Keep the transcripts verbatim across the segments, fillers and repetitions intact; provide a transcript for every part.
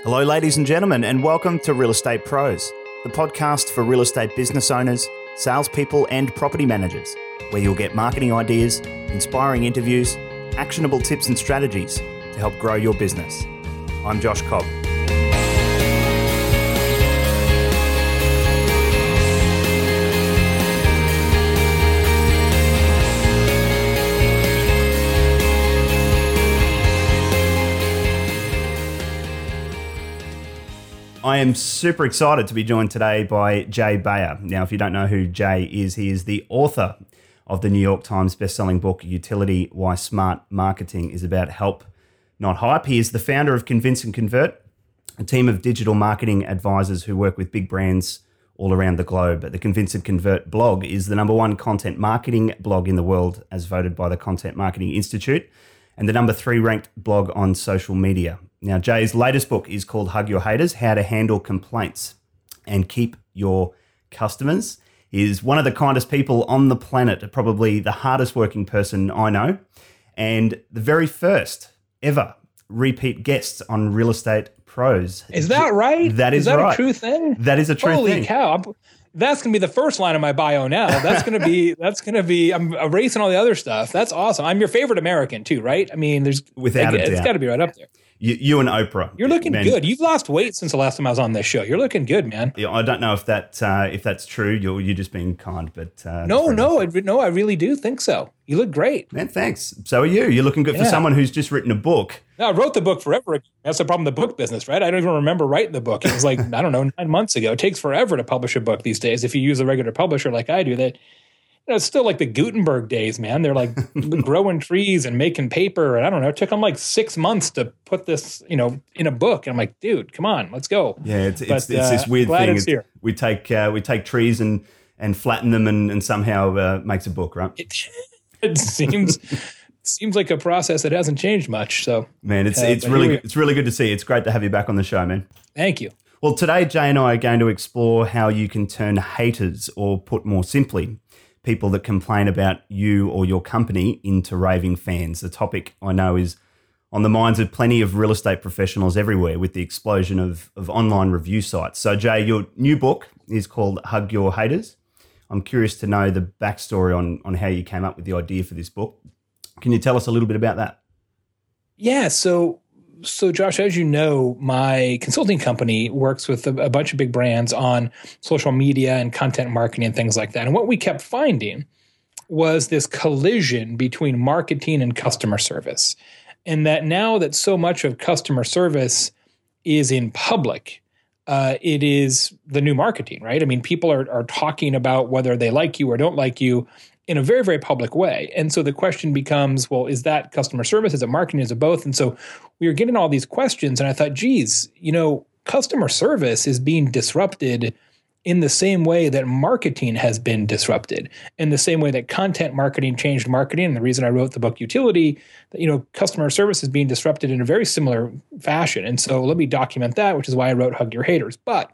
Hello, ladies and gentlemen, and welcome to Real Estate Pros, the podcast for real estate business owners, salespeople, and property managers, where you'll get marketing ideas, inspiring interviews, actionable tips and strategies to help grow your business. I'm Josh Cobb. I am super excited to be joined today by Jay Bayer. Now, if you don't know who Jay is, he is the author of the New York Times bestselling book, Utility: Why Smart Marketing is About Help, Not Hype. He is the founder of Convince and Convert, a team of digital marketing advisors who work with big brands all around the globe. The Convince and Convert blog is the number one content marketing blog in the world, as voted by the Content Marketing Institute, and the number three ranked blog on social media. Now, Jay's latest book is called Hug Your Haters: How to Handle Complaints and Keep Your Customers. He is one of the kindest people on the planet, probably the hardest working person I know, and the very first ever repeat guest on Real Estate Pros. Is that right? That is, is that right. a true thing? That is a true Holy thing. Holy cow. I'm, that's going to be the first line of my bio now. That's going to be, that's going to be, I'm erasing all the other stuff. That's awesome. I'm your favorite American too, right? I mean, there's, without like, a doubt. It's got to be right up there. You, you and Oprah. You're looking man. good. You've lost weight since the last time I was on this show. You're looking good, man. Yeah, I don't know if that uh, if that's true. You're you're just being kind, but uh, no, no, I, no. I really do think so. You look great, man. Thanks. So are you. You're looking good yeah. for someone who's just written a book. No, I wrote the book forever ago. That's the problem with the book business, right? I don't even remember writing the book. It was like I don't know, nine months ago. It takes forever to publish a book these days. If you use a regular publisher like I do, that. You know, it's still like the Gutenberg days, man. They're like growing trees and making paper. And I don't know, it took them like six months to put this, you know, in a book. And I'm like, dude, come on, let's go. Yeah, it's but, it's, it's this weird uh, thing. It's here. We take uh, we take trees and and flatten them and, and somehow uh, makes a book, right? It, it seems seems like a process that hasn't changed much. So man, it's uh, it's really it's really good to see. It's great to have you back on the show, man. Thank you. Well, today Jay and I are going to explore how you can turn haters, or put more simply, people that complain about you or your company, into raving fans. The topic I know is on the minds of plenty of real estate professionals everywhere with the explosion of, of online review sites. So Jay, your new book is called Hug Your Haters. I'm curious to know the backstory on, on how you came up with the idea for this book. Can you tell us a little bit about that? Yeah, so So, Josh, as you know, my consulting company works with a, a bunch of big brands on social media and content marketing and things like that. And what we kept finding was this collision between marketing and customer service. And that now that so much of customer service is in public, uh, it is the new marketing, right? I mean, people are, are talking about whether they like you or don't like you in a very, very public way. And so the question becomes, well, is that customer service? Is it marketing? Is it both? And so we were getting all these questions, and I thought, geez, you know, customer service is being disrupted in the same way that marketing has been disrupted, in the same way that content marketing changed marketing. And the reason I wrote the book Utility, that, you know, customer service is being disrupted in a very similar fashion. And so let me document that, which is why I wrote Hug Your Haters. But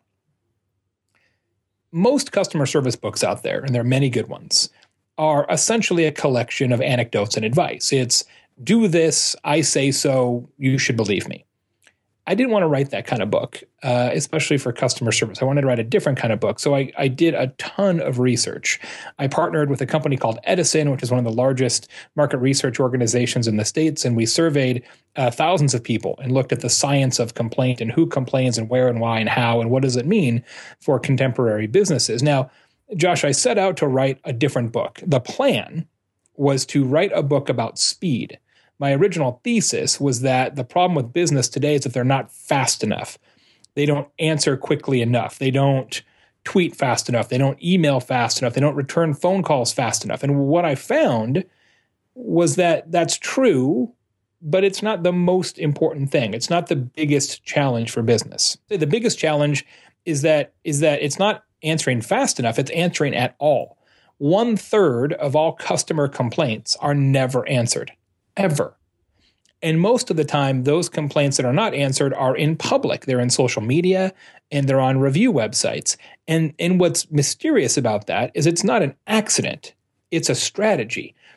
most customer service books out there, and there are many good ones, are essentially a collection of anecdotes and advice. It's, do this, I say so, you should believe me. I didn't want to write that kind of book, uh, especially for customer service. I wanted to write a different kind of book. So I, I did a ton of research. I partnered with a company called Edison, which is one of the largest market research organizations in the States, and we surveyed uh, thousands of people and looked at the science of complaint and who complains and where and why and how and what does it mean for contemporary businesses. Now, Josh, I set out to write a different book. The plan was to write a book about speed. My original thesis was that the problem with business today is that they're not fast enough. They don't answer quickly enough. They don't tweet fast enough. They don't email fast enough. They don't return phone calls fast enough. And what I found was that that's true, but it's not the most important thing. It's not the biggest challenge for business. The biggest challenge is that is that it's not answering fast enough. It's answering at all. One third of all customer complaints are never answered, ever. And most of the time, those complaints that are not answered are in public. They're in social media and they're on review websites. And, and what's mysterious about that is it's not an accident. It's a strategy.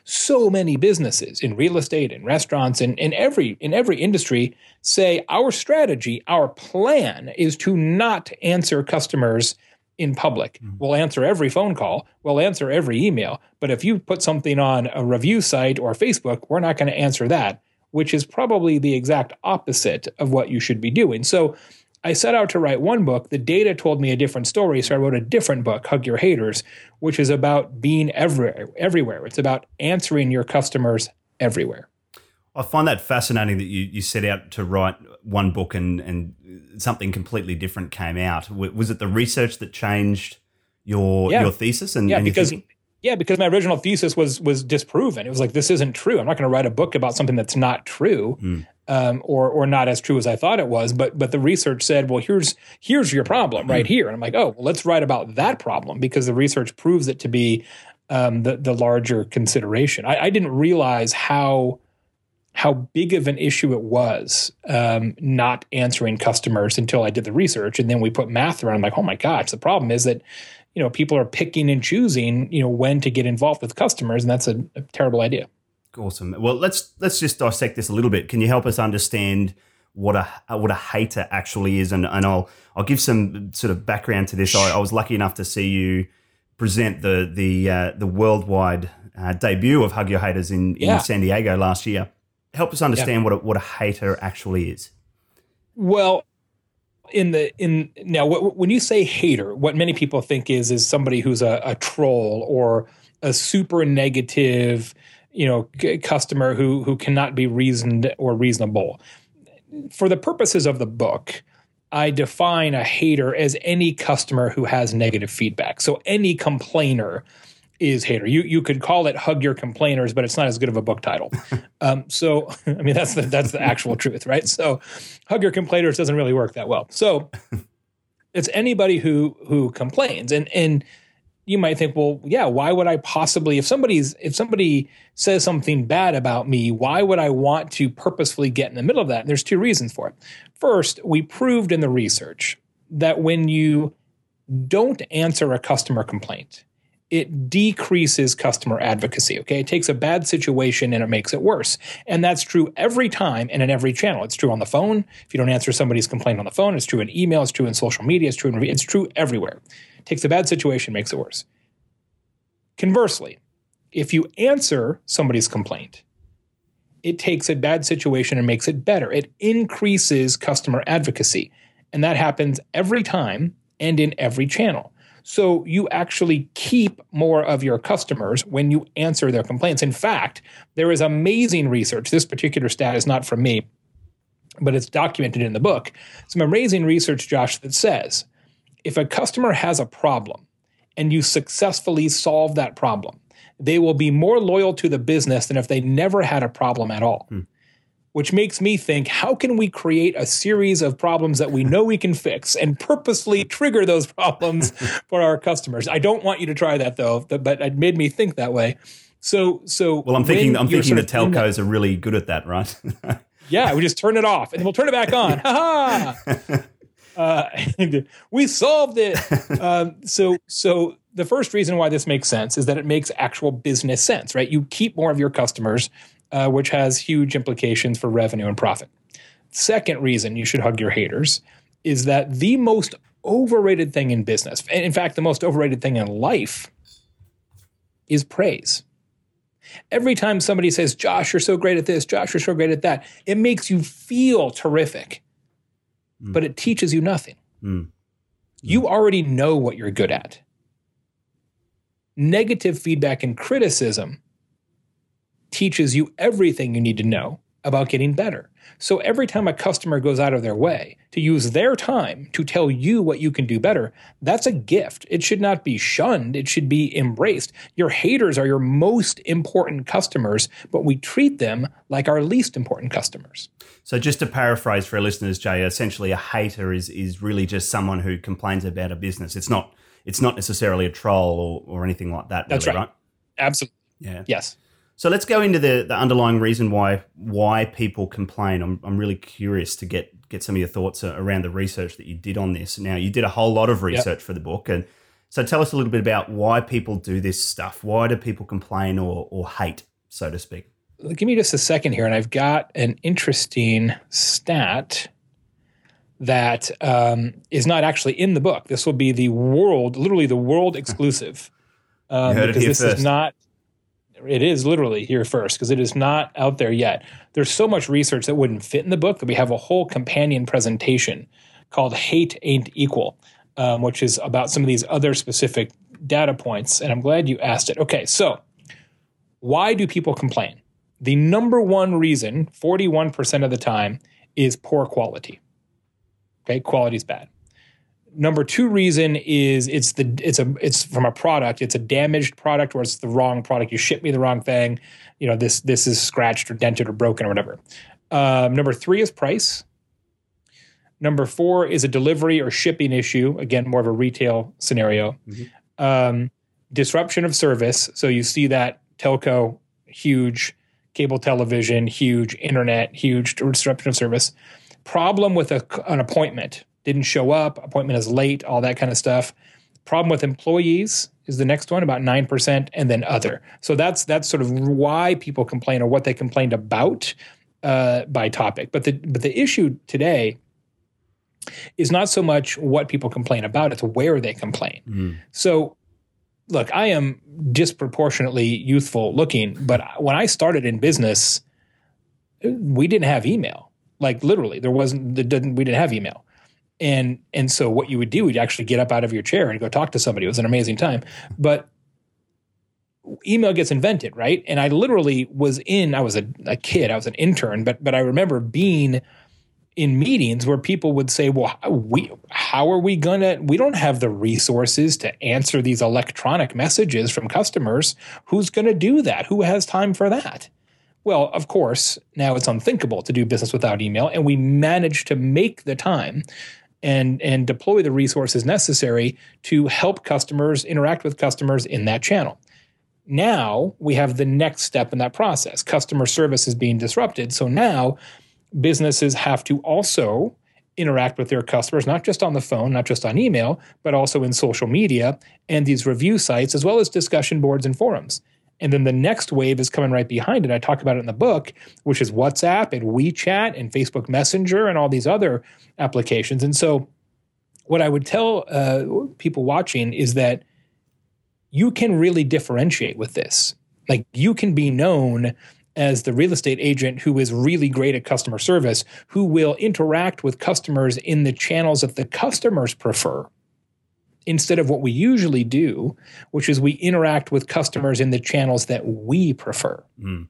So many businesses in real estate, in restaurants, and in every in every industry say our strategy, our plan is to not answer customers in public. Mm-hmm. We'll answer every phone call, we'll answer every email, but if you put something on a review site or Facebook, we're not going to answer that, which is probably the exact opposite of what you should be doing. So I set out to write one book. The data told me a different story, so I wrote a different book, Hug Your Haters, which is about being everywhere. everywhere. It's about answering your customers everywhere. I find that fascinating that you, you set out to write one book and, and something completely different came out. Was it the research that changed your yeah. your thesis and, yeah, and your because, thinking? Yeah, because my original thesis was was disproven. It was like, this isn't true. I'm not going to write a book about something that's not true. Mm. Um, or or not as true as I thought it was, but but the research said, well, here's here's your problem right here, and I'm like, oh, well, let's write about that problem because the research proves it to be um, the the larger consideration. I, I didn't realize how how big of an issue it was um, not answering customers until I did the research, and then we put math around. I'm like, oh my gosh, the problem is that you know people are picking and choosing you know when to get involved with customers, and that's a, a terrible idea. Awesome. Well, let's let's just dissect this a little bit. Can you help us understand what a what a hater actually is? And, and I'll I'll give some sort of background to this. I, I was lucky enough to see you present the the uh, the worldwide uh, debut of Hug Your Haters in, in yeah. San Diego last year. Help us understand yeah. what a, what a hater actually is. Well, in the in now what, when you say hater, what many people think is is somebody who's a, a troll or a super negative, you know, c- customer who who cannot be reasoned or reasonable. For the purposes of the book, I define a hater as any customer who has negative feedback. So any complainer is hater. You you could call it Hug Your Complainers, but it's not as good of a book title. um, so I mean that's the that's the actual truth, right? So Hug Your Complainers doesn't really work that well. So it's anybody who who complains, and and you might think, well, yeah, why would I possibly, if somebody's, if somebody says something bad about me, why would I want to purposefully get in the middle of that? And there's two reasons for it. First, we proved in the research that when you don't answer a customer complaint, it decreases customer advocacy, okay? It takes a bad situation and it makes it worse. And that's true every time and in every channel. It's true on the phone. If you don't answer somebody's complaint on the phone, it's true in email, it's true in social media, it's true in, it's true everywhere. Takes a bad situation, makes it worse. Conversely, if you answer somebody's complaint, it takes a bad situation and makes it better. It increases customer advocacy. And that happens every time and in every channel. So you actually keep more of your customers when you answer their complaints. In fact, there is amazing research. This particular stat is not from me, but it's documented in the book. Some amazing research, Josh, that says if a customer has a problem and you successfully solve that problem, they will be more loyal to the business than if they never had a problem at all. Hmm. Which makes me think, how can we create a series of problems that we know we can fix and purposely trigger those problems for our customers? I don't want you to try that, though, but it made me think that way. So, so well, I'm thinking, I'm thinking the telcos are really good at that, right? Yeah, we just turn it off and then we'll turn it back on. Ha ha! Uh, we solved it. Um, so, so the first reason why this makes sense is that it makes actual business sense, right? You keep more of your customers, uh, which has huge implications for revenue and profit. Second reason you should hug your haters is that the most overrated thing in business, and in fact, the most overrated thing in life, is praise. Every time somebody says, Josh, you're so great at this, Josh, you're so great at that, it makes you feel terrific. But it teaches you nothing. Mm. You already know what you're good at. Negative feedback and criticism teaches you everything you need to know about getting better. So every time a customer goes out of their way to use their time to tell you what you can do better, that's a gift. It should not be shunned. It should be embraced. Your haters are your most important customers, but we treat them like our least important customers. So just to paraphrase for our listeners, Jay, essentially a hater is is really just someone who complains about a business. It's not it's not necessarily a troll or, or anything like that. That's really, right. right? Absolutely. Yeah. Yes. So let's go into the, the underlying reason why why people complain. I'm I'm really curious to get get some of your thoughts around the research that you did on this. Now, you did a whole lot of research yep. for the book, and so tell us a little bit about why people do this stuff. Why do people complain or or hate? so to speak. Give me just a second here, and I've got an interesting stat that um, is not actually in the book. This will be the world, literally the world exclusive. Um, you heard because it here this first. is not, it is literally here first, because it is not out there yet. There's so much research that wouldn't fit in the book that we have a whole companion presentation called Hate Ain't Equal, um, which is about some of these other specific data points. And I'm glad you asked it. Okay, so why do people complain? The number one reason, forty-one percent of the time, is poor quality. Okay, quality is bad. Number two reason is it's the it's a it's from a product. It's a damaged product, or it's the wrong product. You ship me the wrong thing. You know, this this is scratched or dented or broken or whatever. Um, number three is price. Number four is a delivery or shipping issue. Again, more of a retail scenario. Mm-hmm. Um, disruption of service. So you see that telco, huge, cable television, huge, internet, huge disruption of service. Problem with a, an appointment. Didn't show up, appointment is late, all that kind of stuff. Problem with employees is the next one, about nine percent, and then other. So that's that's sort of why people complain, or what they complained about uh, by topic. But the but the issue today is not so much what people complain about, it's where they complain. Mm. So look, I am disproportionately youthful looking, but when I started in business, we didn't have email. Like literally, there wasn't, we didn't have email. And and so what you would do, you'd actually get up out of your chair and go talk to somebody. It was an amazing time. But email gets invented, right? And I literally was in, I was a, a kid, I was an intern, but but I remember being in meetings where people would say, well, we, how are we going to, we don't have the resources to answer these electronic messages from customers. Who's going to do that? Who has time for that? Well, of course, now it's unthinkable to do business without email, and we managed to make the time and, and deploy the resources necessary to help customers interact with customers in that channel. Now we have the next step in that process. Customer service is being disrupted. So now businesses have to also interact with their customers, not just on the phone, not just on email, but also in social media and these review sites, as well as discussion boards and forums. And then the next wave is coming right behind it. I talk about it in the book, which is WhatsApp and WeChat and Facebook Messenger and all these other applications. And so what I would tell uh, people watching is that you can really differentiate with this. Like you can be known as the real estate agent who is really great at customer service, who will interact with customers in the channels that the customers prefer, instead of what we usually do, which is we interact with customers in the channels that we prefer. Mm.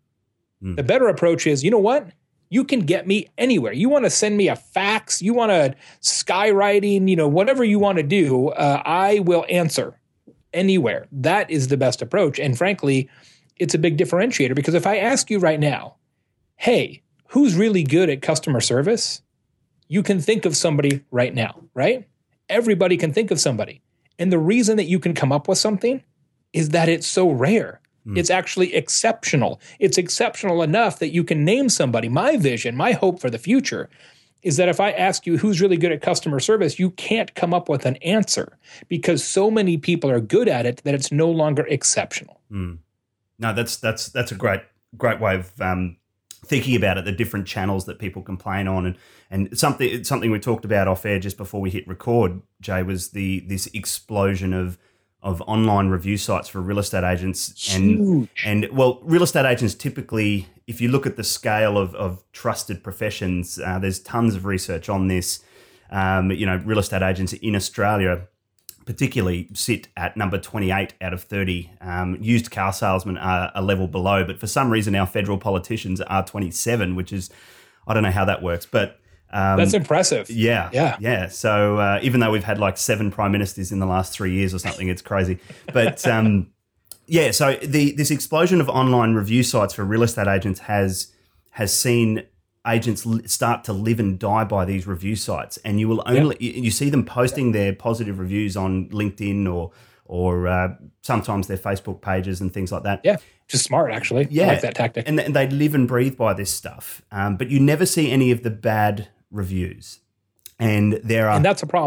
Mm. The better approach is, you know what? You can get me anywhere. You want to send me a fax, you want to skywriting, you know, whatever you want to do, uh, I will answer anywhere. That is the best approach. And frankly, it's a big differentiator, because if I ask you right now, hey, who's really good at customer service? You can think of somebody right now, right? Everybody can think of somebody. And the reason that you can come up with something is that it's so rare. Mm. It's actually exceptional. It's exceptional enough that you can name somebody. My vision, my hope for the future is that if I ask you who's really good at customer service, you can't come up with an answer, because so many people are good at it that it's no longer exceptional. Mm. No, that's that's that's a great great way of um, thinking about it. The different channels that people complain on, and and something something we talked about off air just before we hit record, Jay, was the this explosion of of online review sites for real estate agents. And Huge. and well, real estate agents typically, if you look at the scale of of trusted professions, uh, there's tons of research on this. Um, you know, real estate agents in Australia particularly sit at number twenty-eight out of thirty. Um, used car salesmen are a level below, but for some reason our federal politicians are twenty-seven, which is, I don't know how that works, but um, that's impressive. Yeah, yeah, yeah. So uh, even though we've had like seven prime ministers in the last three years or something, it's crazy. But um, yeah, so the this explosion of online review sites for real estate agents has has seen agents start to live and die by these review sites, and you will only yep. you see them posting their positive reviews on LinkedIn or or uh, sometimes their Facebook pages and things like that. Yeah, just smart actually. Yeah, I like that tactic. And, and they live and breathe by this stuff, um, but you never see any of the bad reviews, and there are and that's a problem.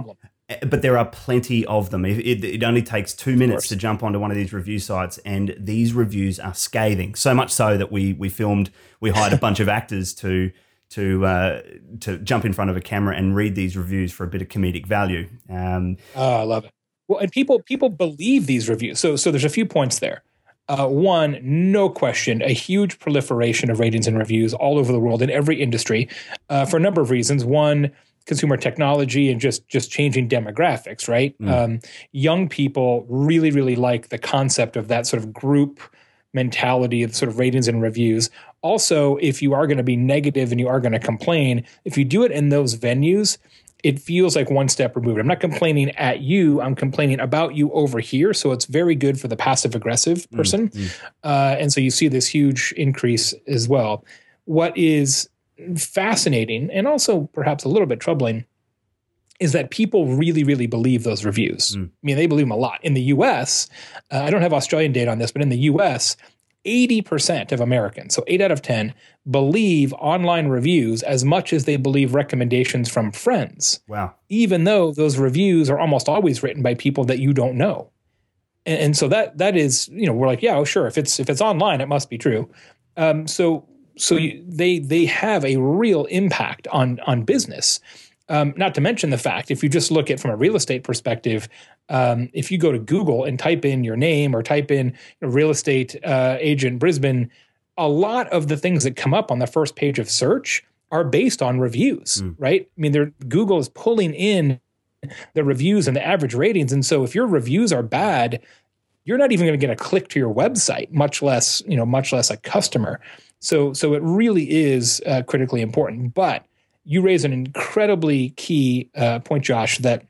But there are plenty of them. It, it, it only takes two minutes to jump onto one of these review sites, and these reviews are scathing. So much so that we we filmed, we hired a bunch of actors to to uh, to jump in front of a camera and read these reviews for a bit of comedic value. Um, oh, I love it. Well, and people people believe these reviews. So so there's a few points there. Uh, one, no question, a huge proliferation of ratings and reviews all over the world in every industry uh, for a number of reasons. One, consumer technology and just just changing demographics, right? Mm. Um, young people really, really like the concept of that sort of group mentality of sort of ratings and reviews. Also, if you are going to be negative and you are going to complain, if you do it in those venues, it feels like one step removed. I'm not complaining at you. I'm complaining about you over here. So it's very good for the passive aggressive person. Mm. Mm. Uh, and so you see this huge increase as well. What is fascinating and also perhaps a little bit troubling is that people really, really believe those reviews. Mm. I mean, they believe them a lot. In the U S, uh, I don't have Australian data on this, but in the U S, eighty percent of Americans, so eight out of ten, believe online reviews as much as they believe recommendations from friends. Wow. Even though those reviews are almost always written by people that you don't know. And, and so that that is, you know, we're like, yeah, oh, sure, if it's if it's online, it must be true. Um, so So you, they they have a real impact on on business. Um, not to mention the fact, if you just look at from a real estate perspective, um, if you go to Google and type in your name or type in you know, real estate uh, agent Brisbane, a lot of the things that come up on the first page of search are based on reviews, mm. right? I mean, Google is pulling in the reviews and the average ratings, and so if your reviews are bad, you're not even going to get a click to your website, much less you know, much less a customer. So, so it really is uh, critically important. But you raise an incredibly key uh, point, Josh, that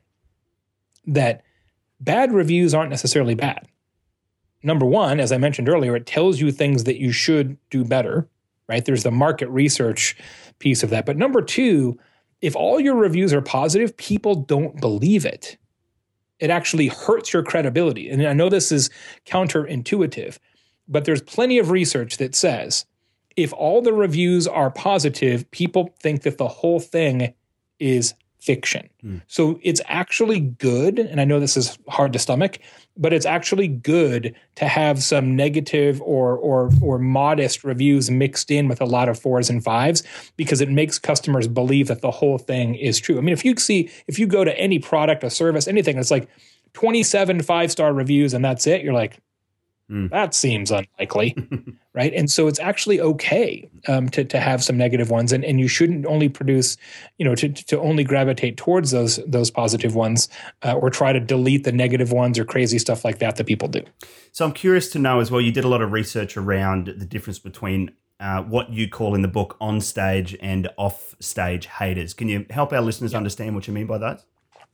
that bad reviews aren't necessarily bad. Number one, as I mentioned earlier, it tells you things that you should do better, right? There's the market research piece of that. But number two, if all your reviews are positive, people don't believe it. It actually hurts your credibility. And I know this is counterintuitive, but there's plenty of research that says if all the reviews are positive, people think that the whole thing is fiction. Mm. So it's actually good, and I know this is hard to stomach, but it's actually good to have some negative or or or modest reviews mixed in with a lot of fours and fives because it makes customers believe that the whole thing is true. I mean, if you see, if you go to any product, a service, anything, it's like twenty-seven five-star reviews and that's it, you're like, mm. that seems unlikely, right? And so it's actually okay um, to to have some negative ones, and, and you shouldn't only produce, you know, to to only gravitate towards those those positive ones, uh, or try to delete the negative ones or crazy stuff like that that people do. So I'm curious to know as well. You did a lot of research around the difference between uh, what you call in the book on stage and off stage haters. Can you help our listeners yeah. understand what you mean by that?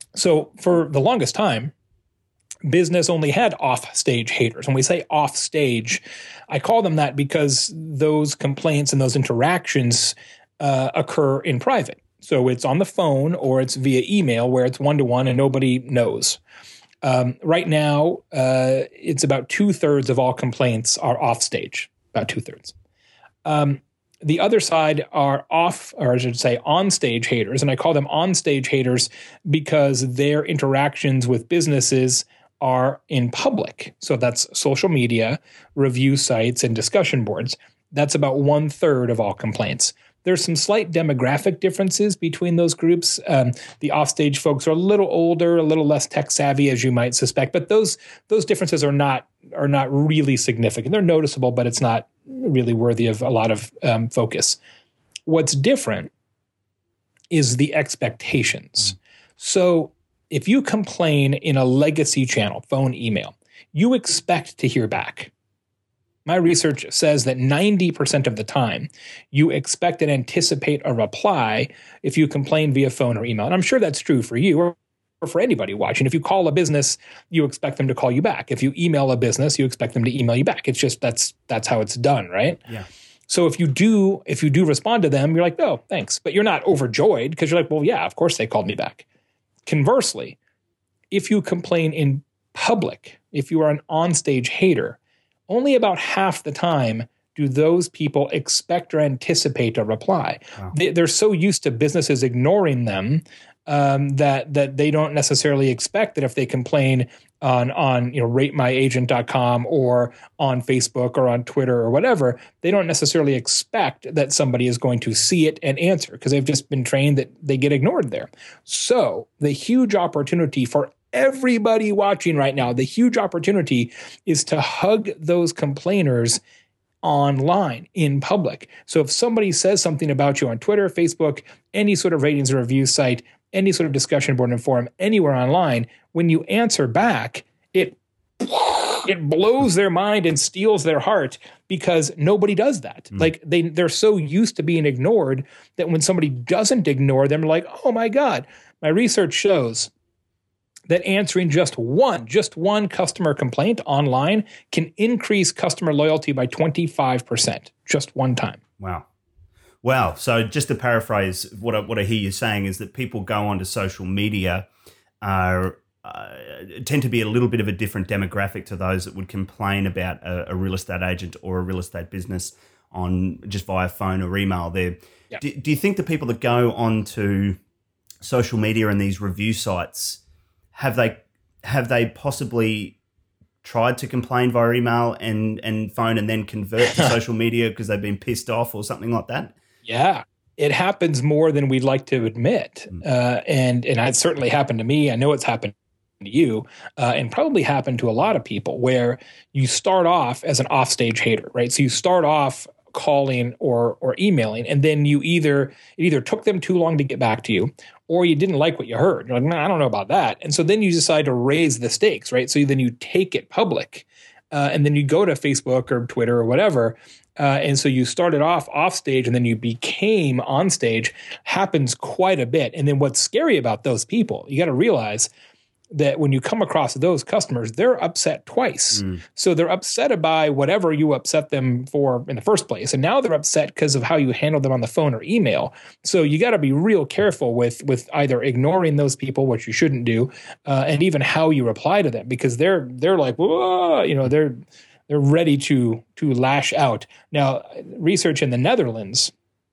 So for the longest time, business only had off-stage haters. When we say off-stage, I call them that because those complaints and those interactions uh, occur in private. So it's on the phone or it's via email where it's one-to-one and nobody knows. Um, right now, uh, it's about two-thirds of all complaints are off-stage, about two-thirds. Um, the other side are off, or I should say on-stage haters, and I call them on-stage haters because their interactions with businesses are in public. So that's social media, review sites, and discussion boards. That's about one third of all complaints. There's some slight demographic differences between those groups. Um, the offstage folks are a little older, a little less tech savvy, as you might suspect, but those those differences are not are not really significant. They're noticeable, but it's not really worthy of a lot of um, focus. What's different is the expectations. Mm. So if you complain in a legacy channel, phone, email, you expect to hear back. My research says that ninety percent of the time, you expect and anticipate a reply if you complain via phone or email. And I'm sure that's true for you or for anybody watching. If you call a business, you expect them to call you back. If you email a business, you expect them to email you back. It's just that's that's how it's done, right? Yeah. So if you do if you do respond to them, you're like, oh, thanks. But you're not overjoyed because you're like, well, yeah, of course they called me back. Conversely, if you complain in public, if you are an onstage hater, only about half the time do those people expect or anticipate a reply? Wow. They, they're so used to businesses ignoring them um, that that they don't necessarily expect that if they complain on on you know rate my agent dot com or on Facebook or on Twitter or whatever, they don't necessarily expect that somebody is going to see it and answer because they've just been trained that they get ignored there. So the huge opportunity for everybody watching right now, the huge opportunity is to hug those complainers online in public. So if somebody says something about you on Twitter, Facebook, any sort of ratings or review site, any sort of discussion board and forum, anywhere online, when you answer back, it it blows their mind and steals their heart because nobody does that. Mm. Like they they're so used to being ignored that when somebody doesn't ignore them, they're like, oh my God. My research shows that answering just one, just one customer complaint online can increase customer loyalty by twenty-five percent, just one time. Wow. Wow. So just to paraphrase, what I, what I hear you saying is that people go onto social media are uh, tend to be a little bit of a different demographic to those that would complain about a, a real estate agent or a real estate business on just via phone or email. There, yeah. do, do you think the people that go onto social media and these review sites have they have they possibly tried to complain via email and and phone and then convert to social media because they've been pissed off or something like that? Yeah, it happens more than we'd like to admit. Uh, and, and it certainly happened to me. I know it's happened to you uh, and probably happened to a lot of people where you start off as an offstage hater, right? So you start off calling or or emailing, and then you either it either took them too long to get back to you, or you didn't like what you heard. You're like, nah, I don't know about that. And so then you decide to raise the stakes, right? So then you take it public, uh, and then you go to Facebook or Twitter or whatever. Uh, and so you started off off stage and then you became on stage. Happens quite a bit. And then what's scary about those people, you got to realize that when you come across those customers, they're upset twice. Mm. So they're upset by whatever you upset them for in the first place. And now they're upset because of how you handle them on the phone or email. So you got to be real careful with, with either ignoring those people, which you shouldn't do, uh, and even how you reply to them, because they're, they're like, whoa, you know, they're, they're ready to, to lash out. Now, research in the Netherlands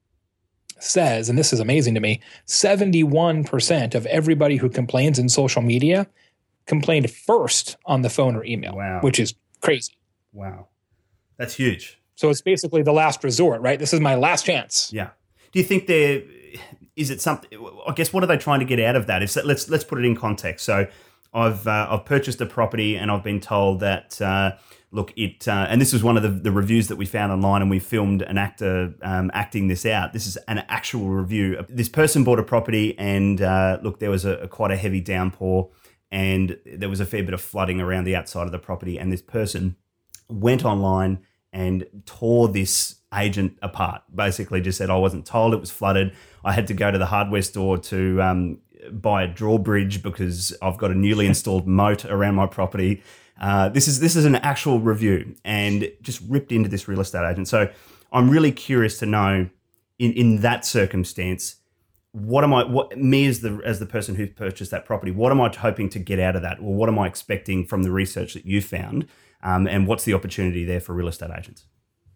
says, and this is amazing to me, seventy-one percent of everybody who complains in social media complained first on the phone or email, wow. which is crazy. Wow. That's huge. So it's basically the last resort, right? This is my last chance. Yeah. Do you think there, is it something, I guess, what are they trying to get out of that? Is that let's, let's put it in context. So I've, uh, I've purchased a property and I've been told that, uh, look, it, uh, and this was one of the, the reviews that we found online, and we filmed an actor um, acting this out. This is an actual review. This person bought a property, and uh, look, there was a, a quite a heavy downpour, and there was a fair bit of flooding around the outside of the property. And this person went online and tore this agent apart. Basically, just said, "I wasn't told it was flooded. I had to go to the hardware store to um, buy a drawbridge because I've got a newly installed moat around my property." Uh, this is this is an actual review, and just ripped into this real estate agent. So I'm really curious to know, in, in that circumstance, what am I? What me as the as the person who purchased that property? What am I hoping to get out of that, or what am I expecting from the research that you found? Um, and what's the opportunity there for real estate agents?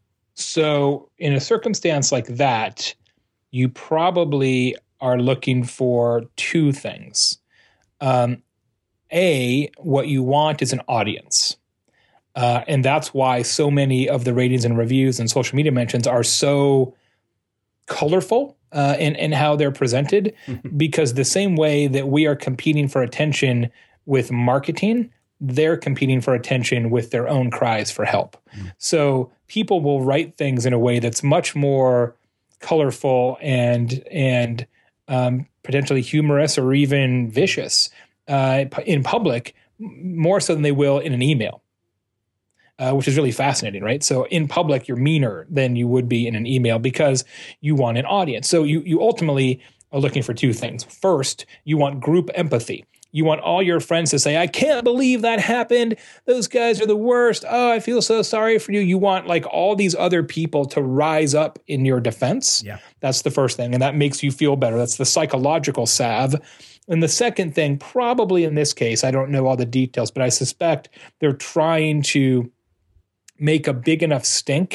So in a circumstance like that, you probably are looking for two things. Um, A, what you want is an audience. Uh, and that's why so many of the ratings and reviews and social media mentions are so colorful uh, in, in how they're presented, because the same way that we are competing for attention with marketing, they're competing for attention with their own cries for help. Mm. So people will write things in a way that's much more colorful and, and um, potentially humorous or even vicious Uh, in public, more so than they will in an email, uh, which is really fascinating, right? So in public, you're meaner than you would be in an email because you want an audience. So you you ultimately are looking for two things. First, you want group empathy. You want all your friends to say, "I can't believe that happened. Those guys are the worst. Oh, I feel so sorry for you." You want like all these other people to rise up in your defense. Yeah. That's the first thing. And that makes you feel better. That's the psychological salve. And the second thing, probably in this case, I don't know all the details, but I suspect they're trying to make a big enough stink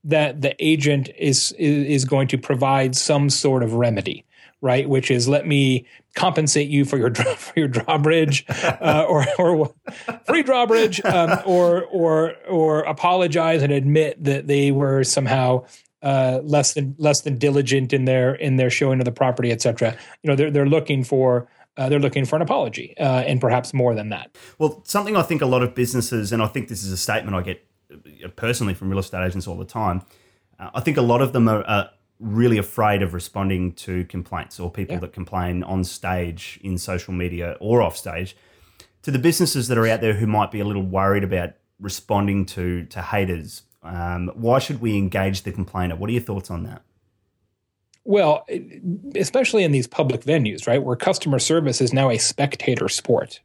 that the agent is, is is going to provide some sort of remedy, right? Which is, let me compensate you for your for your drawbridge, uh, or or free drawbridge, um, or or or apologize and admit that they were somehow uh, less than less than diligent in their in their showing of the property, et cetera. You know, they're they're looking for. Uh, they're looking for an apology, uh, and perhaps more than that. Well, something I think a lot of businesses, and I think this is a statement I get personally from real estate agents all the time, uh, I think a lot of them are uh, really afraid of responding to complaints or people yeah. that complain on stage, in social media, or off stage. To the businesses that are out there who might be a little worried about responding to, to haters, um, why should we engage the complainer? What are your thoughts on that? Well, especially in these public venues, right, where customer service is now a spectator sport.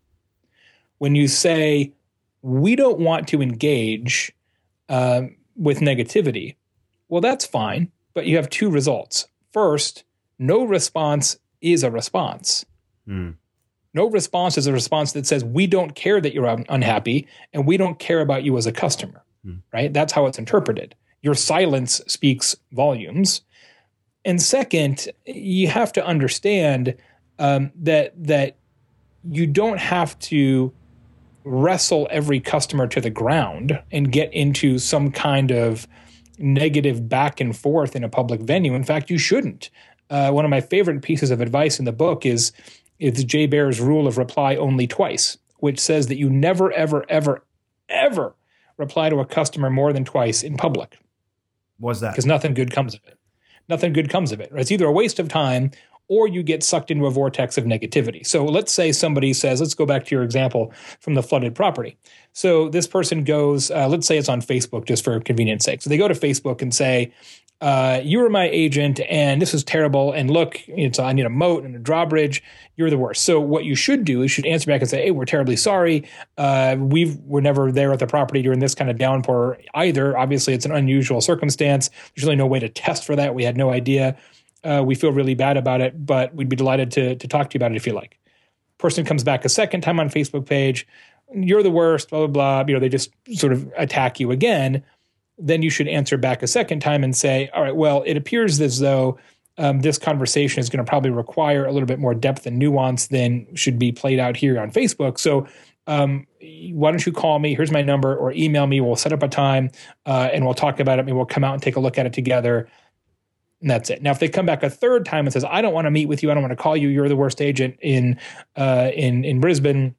When you say, we don't want to engage uh, with negativity, well, that's fine, but you have two results. First, no response is a response. Mm. No response is a response that says, we don't care that you're un- unhappy, and we don't care about you as a customer, mm. right? That's how it's interpreted. Your silence speaks volumes. And second, you have to understand um, that that you don't have to wrestle every customer to the ground and get into some kind of negative back and forth in a public venue. In fact, you shouldn't. Uh, one of my favorite pieces of advice in the book is, is Jay Baer's rule of reply only twice, which says that you never, ever, ever, ever reply to a customer more than twice in public. What's that? Because nothing good comes of it. Nothing good comes of it. It's either a waste of time or you get sucked into a vortex of negativity. So let's say somebody says, let's go back to your example from the flooded property. So this person goes, uh, let's say it's on Facebook just for convenience sake. So they go to Facebook and say, uh, you were my agent and this is terrible. And look, it's, I need a moat and a drawbridge. You're the worst. So what you should do is you should answer back and say, hey, we're terribly sorry. Uh, we've, we're never there at the property during this kind of downpour either. Obviously, it's an unusual circumstance. There's really no way to test for that. We had no idea. Uh, we feel really bad about it, but we'd be delighted to, to talk to you about it if you like. Person comes back a second time on Facebook page. You're the worst, blah, blah, blah. You know, they just sort of attack you again. Then you should answer back a second time and say, all right, well, it appears as though um, this conversation is going to probably require a little bit more depth and nuance than should be played out here on Facebook. So um, why don't you call me? Here's my number, or email me. We'll set up a time uh, and we'll talk about it. Maybe we'll come out and take a look at it together. And that's it. Now, if they come back a third time and says, I don't want to meet with you, I don't want to call you, you're the worst agent in uh, in in Brisbane,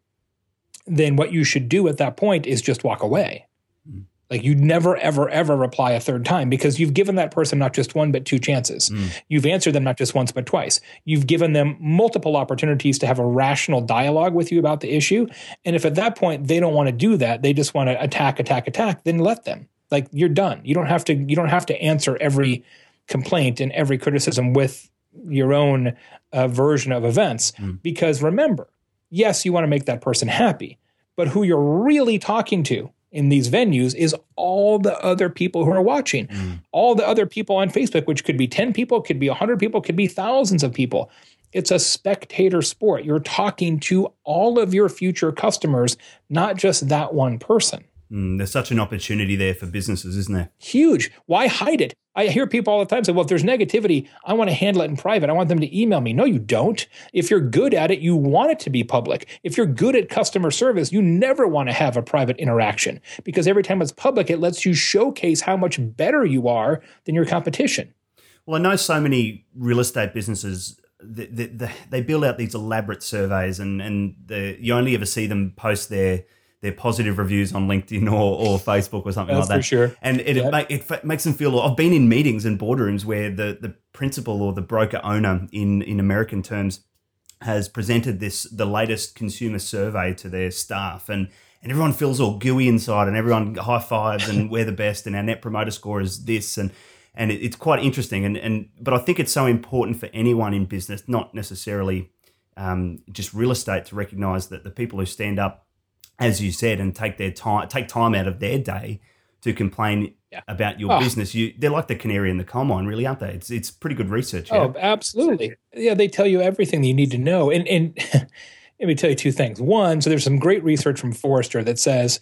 then what you should do at that point is just walk away. Mm. Like, you never, ever, ever reply a third time, because you've given that person not just one, but two chances. Mm. You've answered them not just once, but twice. You've given them multiple opportunities to have a rational dialogue with you about the issue. And if at that point they don't want to do that, they just want to attack, attack, attack, then let them. Like, you're done. You don't have to, you don't have to answer every complaint and every criticism with your own uh, version of events. Mm. Because remember, yes, you want to make that person happy, but who you're really talking to in these venues is all the other people who are watching, mm. all the other people on Facebook, which could be ten people, could be one hundred people, could be thousands of people. It's a spectator sport. You're talking to all of your future customers, not just that one person. Mm, there's such an opportunity there for businesses, isn't there? Huge. Why hide it? I hear people all the time say, well, if there's negativity, I want to handle it in private. I want them to email me. No, you don't. If you're good at it, you want it to be public. If you're good at customer service, you never want to have a private interaction, because every time it's public, it lets you showcase how much better you are than your competition. Well, I know so many real estate businesses, they, they, they build out these elaborate surveys, and, and the, you only ever see them post their their positive reviews on LinkedIn or, or Facebook or something That's like that. For sure. And it, yep. it, it makes them feel, I've been in meetings and boardrooms where the, the principal or the broker owner in, in American terms has presented this, the latest consumer survey to their staff, and, and everyone feels all gooey inside, and everyone high fives and we're the best and our net promoter score is this. And, and it, it's quite interesting. And, and, but I think it's so important for anyone in business, not necessarily um, just real estate, to recognize that the people who stand up, as you said, and take their time, take time out of their day to complain yeah. about your oh. business. You, they're like the canary in the coal mine, really, aren't they? It's it's pretty good research. Oh, yeah? absolutely. Yeah, they tell you everything that you need to know. And and let me tell you two things. One, so there's some great research from Forrester that says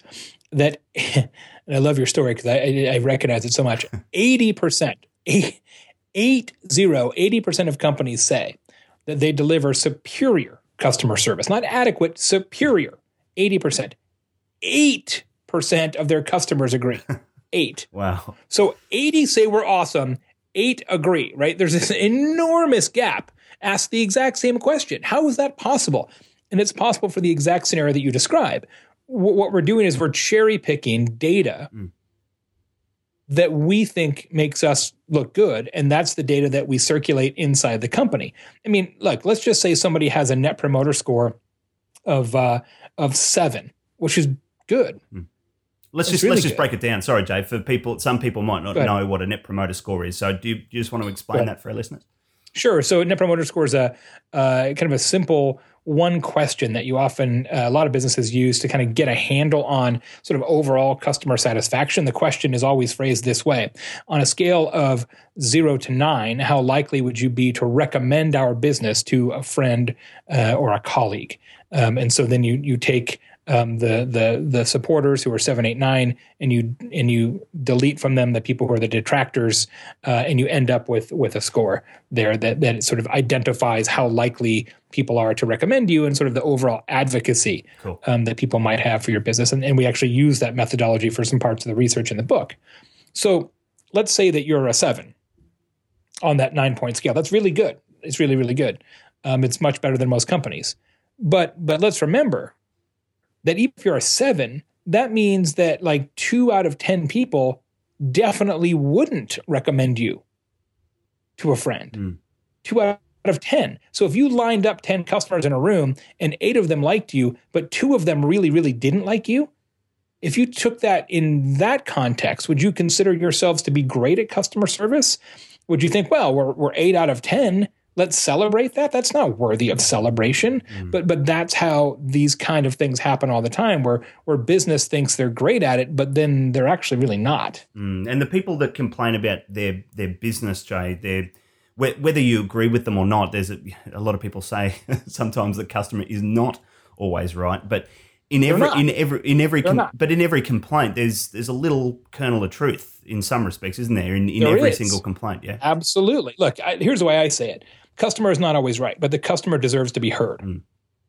that, and I love your story because I, I recognize it so much, eighty percent, eight, eight, zero, eighty percent of companies say that they deliver superior customer service, not adequate, superior, eighty percent. eight percent of their customers agree. Eight. Wow. So eighty say we're awesome, eight agree, right? There's this enormous gap. Ask the exact same question. How is that possible? And it's possible for the exact scenario that you describe. W- what we're doing is we're cherry picking data mm. that we think makes us look good. And that's the data that we circulate inside the company. I mean, look, let's just say somebody has a net promoter score of, uh, of seven, which is good. Mm. Let's just really let's just good. break it down. Sorry, Jay. For people, some people might not know what a net promoter score is. So, do you, do you just want to explain that for our listeners? Sure. So, net promoter score is a uh, kind of a simple one question that you often uh, a lot of businesses use to kind of get a handle on sort of overall customer satisfaction. The question is always phrased this way: on a scale of zero to nine, how likely would you be to recommend our business to a friend uh, or a colleague? Um, and so then you you take Um, the the the supporters who are seven, eight, nine, and you and you delete from them the people who are the detractors, uh, and you end up with with a score there that that sort of identifies how likely people are to recommend you and sort of the overall advocacy cool. um, that people might have for your business. And, and we actually use that methodology for some parts of the research in the book. So let's say that you're a seven on that nine point scale. That's really good. It's really really good. Um, it's much better than most companies. But but let's remember that even if you're a seven, that means that like two out of ten people definitely wouldn't recommend you to a friend. Mm. Two out of ten. So if you lined up ten customers in a room and eight of them liked you, but two of them really, really didn't like you, if you took that in that context, would you consider yourselves to be great at customer service? Would you think, well, we're, we're eight out of ten. Let's celebrate that. That's not worthy of celebration, mm. but but that's how these kind of things happen all the time, where where business thinks they're great at it, but then they're actually really not. Mm. And the people that complain about their their business, Jay, they're, whether you agree with them or not, there's a, a lot of people say sometimes the customer is not always right, but in every in every in every com- but in every complaint, there's there's a little kernel of truth in some respects, isn't there? In in there every is. single complaint, yeah, absolutely. Look, I, here's the way I say it. Customer is not always right, but the customer deserves to be heard. Mm.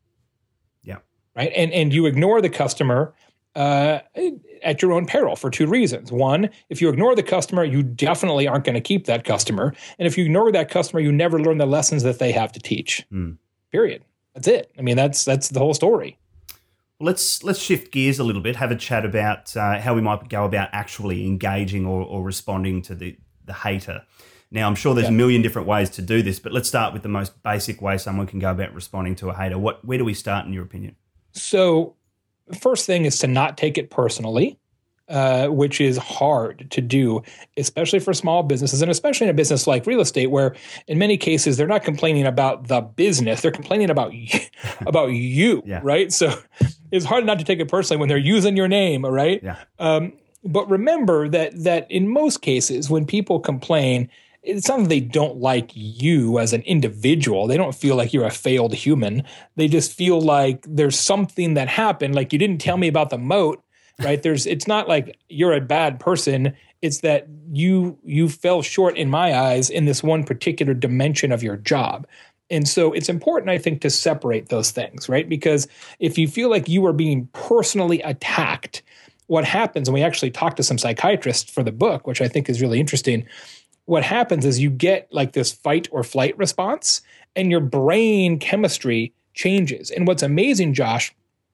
Yeah. Right. And and you ignore the customer uh, at your own peril for two reasons. One, if you ignore the customer, you definitely aren't going to keep that customer. And if you ignore that customer, you never learn the lessons that they have to teach. Mm. Period. That's it. I mean, that's that's the whole story. Well, let's let's shift gears a little bit, have a chat about uh, how we might go about actually engaging or, or responding to the, the hater. Now, I'm sure there's yeah. a million different ways to do this, but let's start with the most basic way someone can go about responding to a hater. What, where do we start, in your opinion? So, the first thing is to not take it personally, uh, which is hard to do, especially for small businesses, and especially in a business like real estate, where in many cases they're not complaining about the business; they're complaining about you, about you, yeah. right? So, it's hard not to take it personally when they're using your name, right? Yeah. Um, but remember that that in most cases, when people complain, it's not that they don't like you as an individual. They don't feel like you're a failed human. They just feel like there's something that happened. Like, you didn't tell me about the moat, right? There's, it's not like you're a bad person. It's that you, you fell short in my eyes in this one particular dimension of your job. And so it's important, I think, to separate those things, right? Because if you feel like you are being personally attacked, what happens, and we actually talked to some psychiatrists for the book, which I think is really interesting. What happens is you get like this fight or flight response, and your brain chemistry changes. And what's amazing, Josh,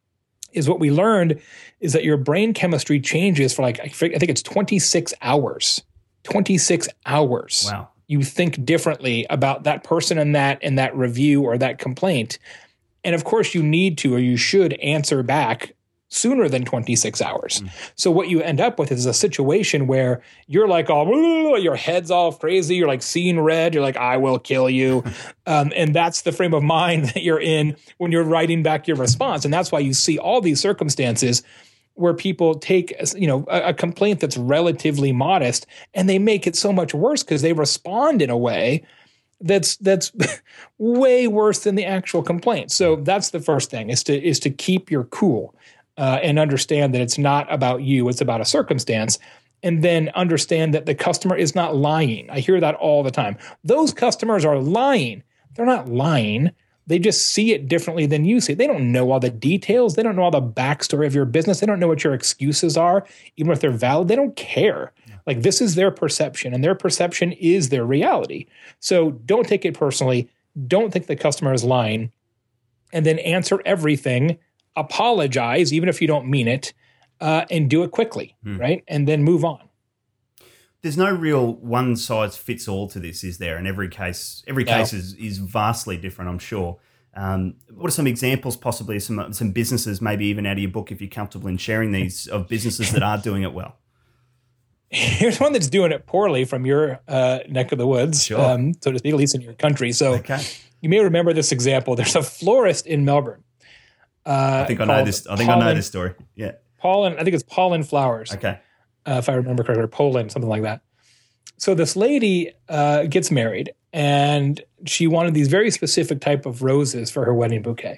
is what we learned is that your brain chemistry changes for like, I think it's twenty-six hours. twenty-six hours. Wow. You think differently about that person and that and that review or that complaint. And of course you need to, or you should answer back sooner than twenty-six hours. Mm. So what you end up with is a situation where you're like, all, your head's all crazy. You're like seeing red. You're like, I will kill you. um, and that's the frame of mind that you're in when you're writing back your response. And that's why you see all these circumstances where people take, you know, a, a complaint that's relatively modest and they make it so much worse because they respond in a way that's that's way worse than the actual complaint. So that's the first thing, is to is to keep your cool. uh, and understand that it's not about you, it's about a circumstance. And then understand that the customer is not lying. I hear that all the time. Those customers are lying. They're not lying. They just see it differently than you see. They don't know all the details. They don't know all the backstory of your business. They don't know what your excuses are, even if they're valid. They don't care. Yeah. Like, this is their perception, and their perception is their reality. So don't take it personally. Don't think the customer is lying. And then answer everything. Apologize, even if you don't mean it. Uh, and do it quickly, hmm. right? And then move on. There's no real one size fits all to this, is there? And every case, every case no. is, is vastly different, I'm sure. Um, what are some examples, possibly, some some businesses, maybe even out of your book, if you're comfortable in sharing these, of businesses that are doing it well? Here's one that's doing it poorly from your uh, neck of the woods, sure. um, so to speak, at least in your country. So okay. You may remember this example. There's a florist in Melbourne. Uh, I think I know this. I think Pollen, I know this story. Yeah. Pollen, I think it's Pollen Flowers. Okay. Uh, if I remember correctly, or Poland, something like that. So this lady uh, gets married, and she wanted these very specific type of roses for her wedding bouquet.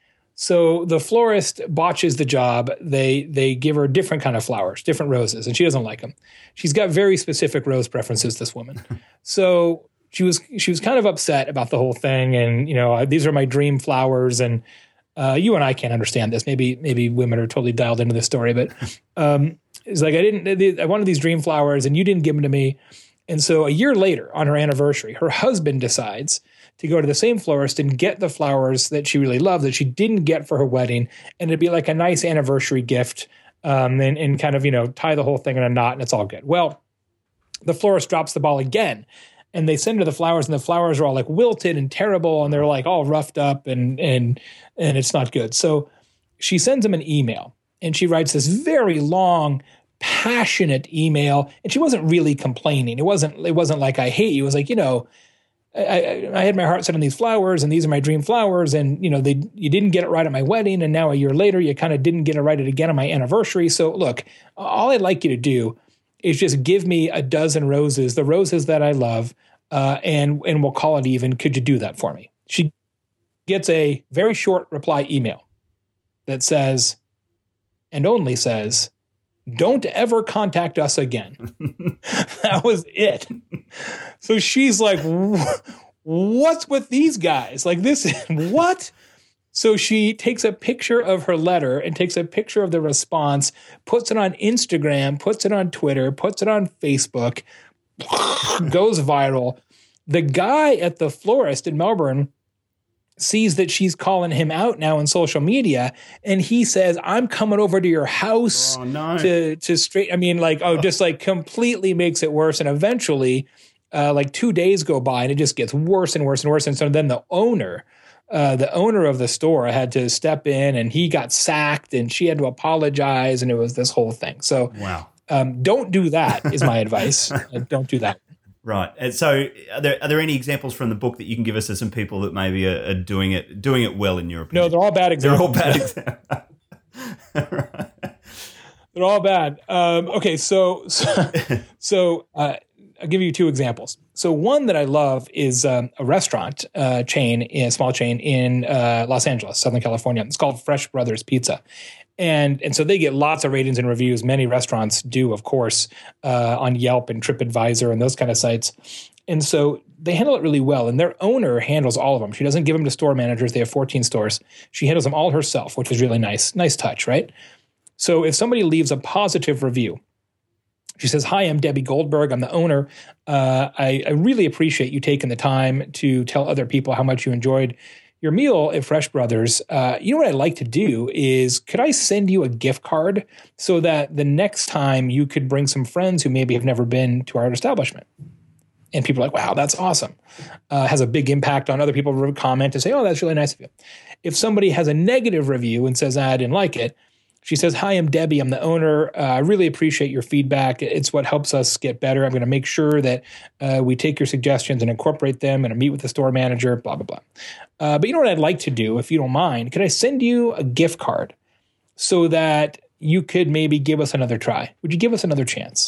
So the florist botches the job. They they give her different kind of flowers, different roses, and she doesn't like them. She's got very specific rose preferences, this woman. So she was she was kind of upset about the whole thing, and you know, these are my dream flowers, and Uh, you and I can't understand this. Maybe maybe women are totally dialed into this story, but um, it's like I didn't. I wanted these dream flowers, and you didn't give them to me. And so a year later, on her anniversary, her husband decides to go to the same florist and get the flowers that she really loved that she didn't get for her wedding, and it'd be like a nice anniversary gift, um, and, and kind of, you know, tie the whole thing in a knot, and it's all good. Well, the florist drops the ball again. And they send her the flowers, and the flowers are all like wilted and terrible, and they're like all roughed up, and and and it's not good. So she sends him an email, and she writes this very long, passionate email, and she wasn't really complaining. It wasn't it wasn't like, I hate you. It was like, you know, I, I, I had my heart set on these flowers, and these are my dream flowers, and you know, they you didn't get it right at my wedding, and now a year later you kind of didn't get it right again on my anniversary. So look, all I'd like you to do is just give me a dozen roses, the roses that I love, uh, and and we'll call it even. Could you do that for me? She gets a very short reply email that says, and only says, don't ever contact us again. That was it. So she's like, what's with these guys? Like this, what? So she takes a picture of her letter and takes a picture of the response, puts it on Instagram, puts it on Twitter, puts it on Facebook, goes viral. The guy at the florist in Melbourne sees that she's calling him out now on social media, and he says, I'm coming over to your house oh, no. to, to straight, I mean, like, oh, just like completely makes it worse. And eventually, uh, like two days go by, and it just gets worse and worse and worse. And so then the owner, Uh, the owner of the store had to step in, and he got sacked, and she had to apologize, and it was this whole thing. So, wow, um, don't do that is my advice. Uh, don't do that. Right. And so, are there are there any examples from the book that you can give us of some people that maybe are, are doing it doing it well in your opinion? No, they're all bad examples. They're all bad examples. Right. They're all bad. Um, okay, so so, so uh, I'll give you two examples. So one that I love is um, a restaurant uh, chain, a small chain in uh, Los Angeles, Southern California. It's called Fresh Brothers Pizza. And and so they get lots of ratings and reviews. Many restaurants do, of course, uh, on Yelp and TripAdvisor and those kind of sites. And so they handle it really well. And their owner handles all of them. She doesn't give them to store managers. They have fourteen stores. She handles them all herself, which is really nice. Nice touch, right? So if somebody leaves a positive review, she says, hi, I'm Debbie Goldberg. I'm the owner. Uh, I, I really appreciate you taking the time to tell other people how much you enjoyed your meal at Fresh Brothers. Uh, you know what I'd like to do is, could I send you a gift card so that the next time you could bring some friends who maybe have never been to our establishment? And people are like, wow, that's awesome. Uh, has a big impact on other people who comment and say, oh, that's really nice of you. If somebody has a negative review and says, I didn't like it, she says, hi, I'm Debbie. I'm the owner. Uh, I really appreciate your feedback. It's what helps us get better. I'm going to make sure that uh, we take your suggestions and incorporate them, and I meet with the store manager, blah, blah, blah. Uh, but you know what I'd like to do, if you don't mind? Could I send you a gift card so that you could maybe give us another try? Would you give us another chance?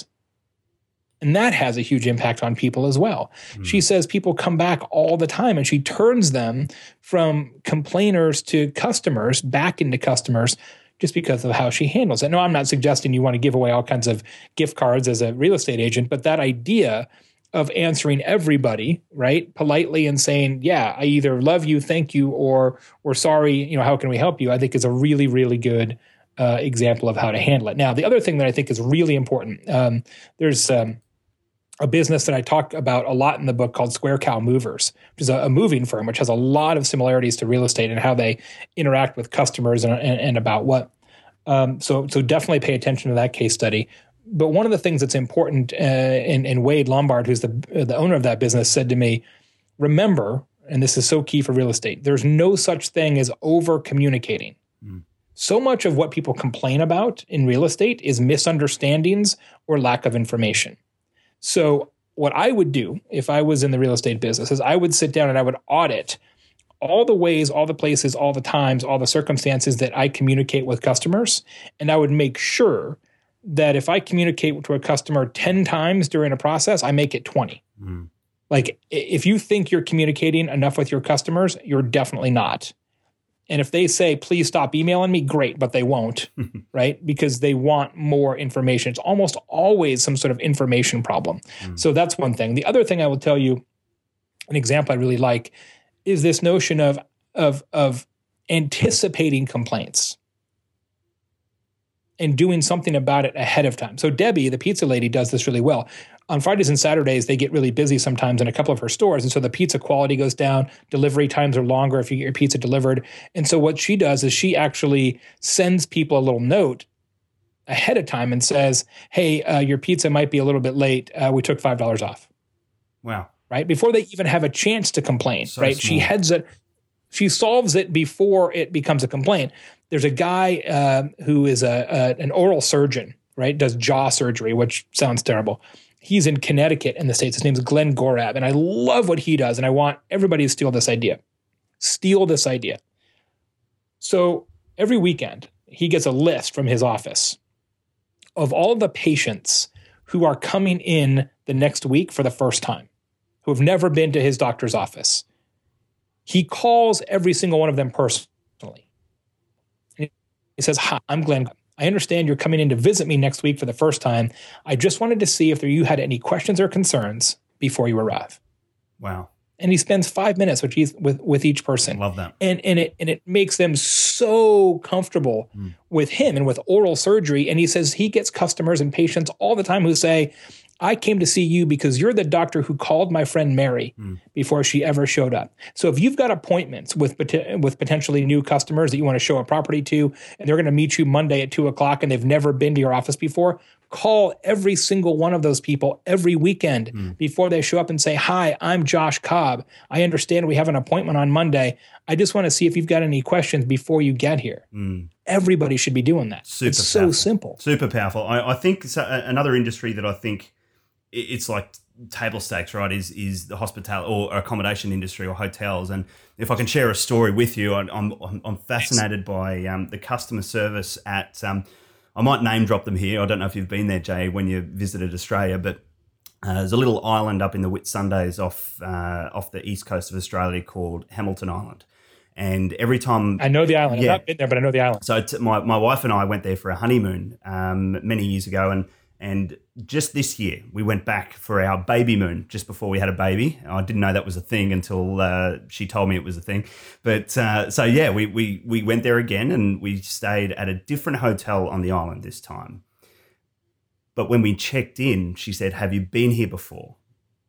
And that has a huge impact on people as well. Mm. She says people come back all the time, and she turns them from complainers to customers, back into customers, just because of how she handles it. No, I'm not suggesting you want to give away all kinds of gift cards as a real estate agent, but that idea of answering everybody, right, politely and saying, yeah, I either love you, thank you, or or sorry, you know, how can we help you, I think is a really, really good uh, example of how to handle it. Now, the other thing that I think is really important, um, there's um, a business that I talk about a lot in the book called Square Cow Movers, which is a, a moving firm, which has a lot of similarities to real estate and how they interact with customers and, and, and about what. Um, so, so definitely pay attention to that case study. But one of the things that's important, uh, and, and Wade Lombard, who's the the owner of that business, said to me, remember, and this is so key for real estate, there's no such thing as over communicating. Mm. So much of what people complain about in real estate is misunderstandings or lack of information. So what I would do if I was in the real estate business is I would sit down and I would audit all the ways, all the places, all the times, all the circumstances that I communicate with customers. And I would make sure that if I communicate to a customer ten times during a process, I make it twenty. Mm. Like if you think you're communicating enough with your customers, you're definitely not. And if they say, please stop emailing me, great, but they won't, right? Because they want more information. It's almost always some sort of information problem. Mm. So that's one thing. The other thing I will tell you, an example I really like, is this notion of, of, of anticipating complaints and doing something about it ahead of time. So Debbie, the pizza lady, does this really well. On Fridays and Saturdays, they get really busy sometimes in a couple of her stores. And so the pizza quality goes down. Delivery times are longer if you get your pizza delivered. And so what she does is she actually sends people a little note ahead of time and says, hey, uh, your pizza might be a little bit late. Uh, we took five dollars off. Wow. Right? Before they even have a chance to complain, so right? Small. She heads it. She solves it before it becomes a complaint. There's a guy uh, who is a, a an oral surgeon, right? Does jaw surgery, which sounds terrible. He's in Connecticut in the States. His name is Glenn Gorab, and I love what he does, and I want everybody to steal this idea. Steal this idea. So every weekend, he gets a list from his office of all the patients who are coming in the next week for the first time, who have never been to his doctor's office. He calls every single one of them personally. He says, hi, I'm Glenn. I understand you're coming in to visit me next week for the first time. I just wanted to see if you had any questions or concerns before you arrive. Wow. And he spends five minutes with each, with, with each person. Love that. And, and, it, and it makes them so comfortable mm. with him and with oral surgery. And he says he gets customers and patients all the time who say, I came to see you because you're the doctor who called my friend Mary mm. before she ever showed up. So if you've got appointments with with potentially new customers that you want to show a property to, and they're going to meet you Monday at two o'clock and they've never been to your office before, call every single one of those people every weekend mm. before they show up and say, hi, I'm Josh Cobb. I understand we have an appointment on Monday. I just want to see if you've got any questions before you get here. Mm. Everybody should be doing that. Super it's powerful. So simple. Super powerful. I, I think it's a, another industry that I think it's like table stakes, right, is is the hospitality or accommodation industry or hotels. And if I can share a story with you, I'm I'm, I'm fascinated by um, the customer service at, um, I might name drop them here. I don't know if you've been there, Jay, when you visited Australia, but uh, there's a little island up in the Whitsundays off, uh, off the east coast of Australia called Hamilton Island. And every time... I know the island. Yeah. I've not been there, but I know the island. So t- my, my wife and I went there for a honeymoon um, many years ago, and And just this year, we went back for our baby moon just before we had a baby. I didn't know that was a thing until uh, she told me it was a thing. But uh, so, yeah, we, we, we went there again and we stayed at a different hotel on the island this time. But when we checked in, she said, have you been here before?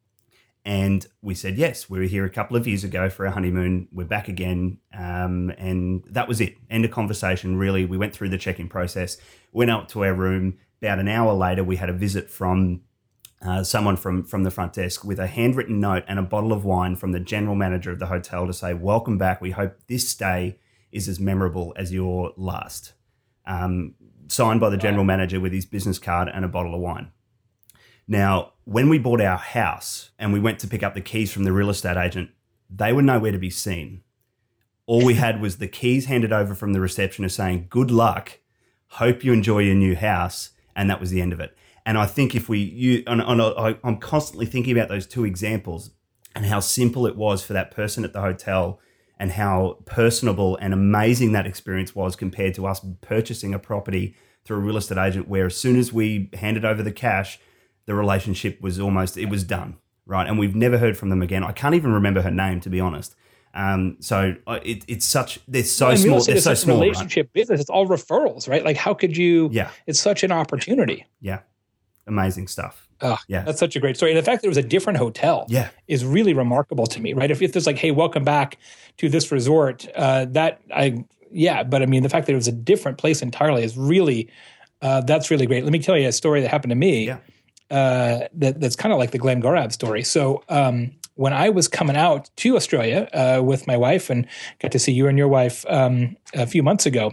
And we said, yes, we were here a couple of years ago for our honeymoon. We're back again. Um, and that was it. End of conversation, really. We went through the check-in process, went up to our room. About an hour later, we had a visit from uh, someone from, from the front desk with a handwritten note and a bottle of wine from the general manager of the hotel to say, welcome back. We hope this stay is as memorable as your last. Um, signed by the general manager with his business card and a bottle of wine. Now, when we bought our house and we went to pick up the keys from the real estate agent, they were nowhere to be seen. All we had was the keys handed over from the receptionist saying, good luck, hope you enjoy your new house. And that was the end of it. And I think if we, you, and, and I, I'm constantly thinking about those two examples and how simple it was for that person at the hotel and how personable and amazing that experience was compared to us purchasing a property through a real estate agent, where as soon as we handed over the cash, the relationship was almost, it was done, right? And we've never heard from them again. I can't even remember her name, to be honest. Um, so uh, it, it's such, they're so and small. They're so small. Relationship right? business. It's all referrals, right? Like, how could you? Yeah, it's such an opportunity. Yeah, amazing stuff. Oh, yeah, that's such a great story. And the fact that it was a different hotel, yeah. is really remarkable to me, right? If, if there's like, hey, welcome back to this resort, uh, that I, yeah, but I mean, the fact that it was a different place entirely is really, uh, that's really great. Let me tell you a story that happened to me. Yeah. Uh, that that's kind of like the Glenn Gorab story. So um, when I was coming out to Australia uh, with my wife, and got to see you and your wife um, a few months ago,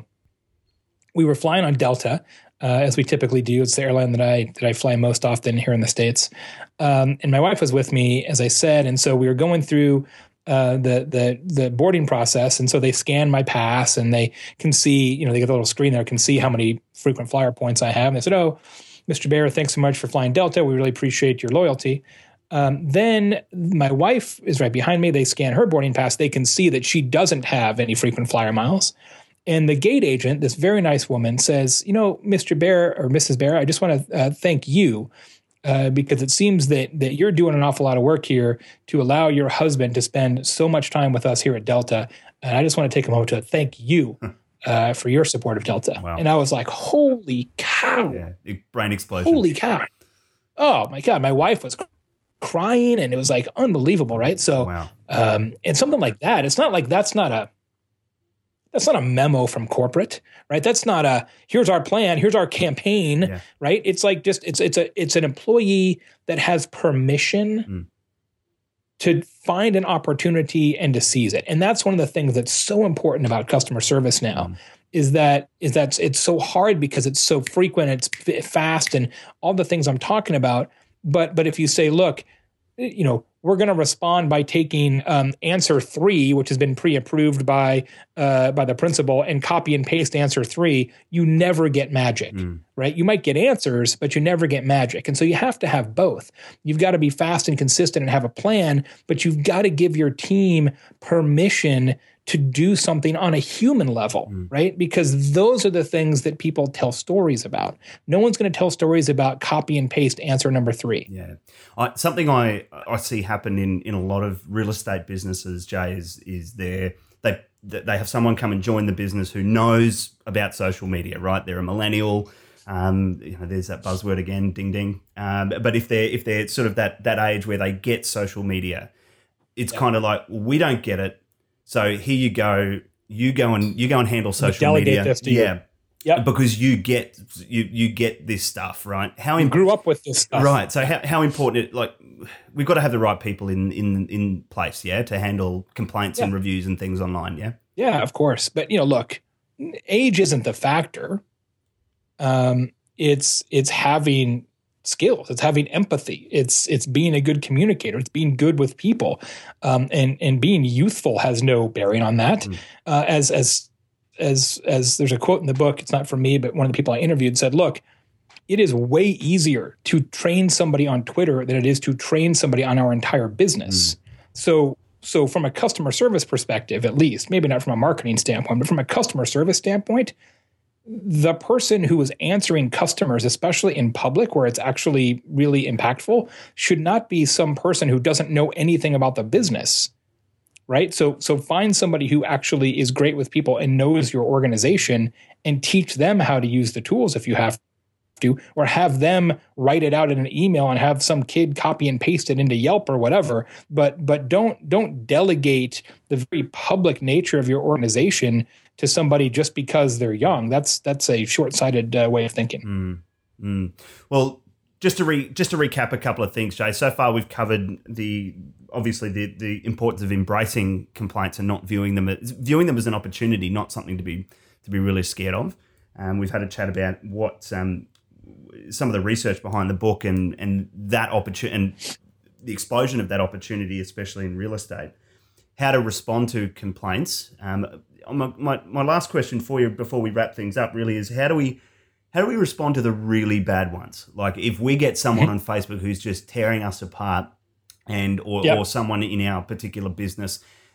we were flying on Delta. Uh, as we typically do. It's the airline that I that I fly most often here in the States. Um, and my wife was with me, as I said, and so we were going through uh, the the the boarding process. And so they scan my pass, and they can see, you know, they get a little screen there, can see how many frequent flyer points I have. And they said, "Oh, Mister Baer, thanks so much for flying Delta. We really appreciate your loyalty." Um, then my wife is right behind me. They scan her boarding pass. They can see that she doesn't have any frequent flyer miles. And the gate agent, this very nice woman, says, you know, Mister Baer or Missus Baer, I just want to uh, thank you uh, because it seems that that you're doing an awful lot of work here to allow your husband to spend so much time with us here at Delta. And I just want to take a moment to thank you uh, for your support of Delta. Wow. And I was like, holy cow. Yeah, brain explosion. Holy cow. Oh, my God. My wife was crying, and it was like unbelievable, right? So, wow. um, and something like that, it's not like that's not a, That's not a memo from corporate, right? That's not a, here's our plan, here's our campaign, yeah. right? It's like just, it's it's a it's an employee that has permission mm. to find an opportunity and to seize it. And that's one of the things that's so important about customer service now mm. is that is that it's so hard because it's so frequent, it's fast, and all the things I'm talking about. But but if you say, look, you know, we're going to respond by taking um, answer three, which has been pre-approved by uh, by the principal, and copy and paste answer three, you never get magic, mm. right? You might get answers, but you never get magic. And so you have to have both. You've got to be fast and consistent and have a plan, but you've got to give your team permission to do something on a human level, mm. right? Because those are the things that people tell stories about. No one's going to tell stories about copy and paste answer number three. Yeah. I, something I, I see happen in, in a lot of real estate businesses, Jay, is, is they they have someone come and join the business who knows about social media, right? They're a millennial. Um, you know, there's that buzzword again, ding, ding. Um, but if they're, if they're sort of that, that age where they get social media, it's yeah. kind of like, well, we don't get it. So here you go. You go and you go and handle social media. This to yeah, you. Yep. Because you get you you get this stuff, right? How you grew up with this stuff, right? So how how important? It, like we've got to have the right people in in in place, yeah, to handle complaints yeah. and reviews and things online, yeah. Yeah, of course. But you know, look, age isn't the factor. Um, it's it's having skills. It's having empathy. It's it's being a good communicator. It's being good with people, um, and and being youthful has no bearing on that. Mm. Uh, as as as as there's a quote in the book. It's not from me, but one of the people I interviewed said, "Look, it is way easier to train somebody on Twitter than it is to train somebody on our entire business." Mm. So so from a customer service perspective, at least, maybe not from a marketing standpoint, but from a customer service standpoint, the person who is answering customers, especially in public where it's actually really impactful, should not be some person who doesn't know anything about the business, right? So, so find somebody who actually is great with people and knows your organization and teach them how to use the tools if you have to, or have them write it out in an email and have some kid copy and paste it into Yelp or whatever. But, but don't, don't delegate the very public nature of your organization to somebody just because they're young. That's that's a short-sighted uh, way of thinking. Mm, mm. Well, just to re, just to recap a couple of things, Jay. So far, we've covered the obviously the the importance of embracing complaints and not viewing them as viewing them as an opportunity, not something to be to be really scared of. Um, we've had a chat about what um, some of the research behind the book and and that opportunity and the explosion of that opportunity, especially in real estate. How to respond to complaints. Um, My, my my last question for you before we wrap things up really is how do we how do we respond to the really bad ones? Like if we get someone on Facebook who's just tearing us apart and or, yep. or someone in our particular business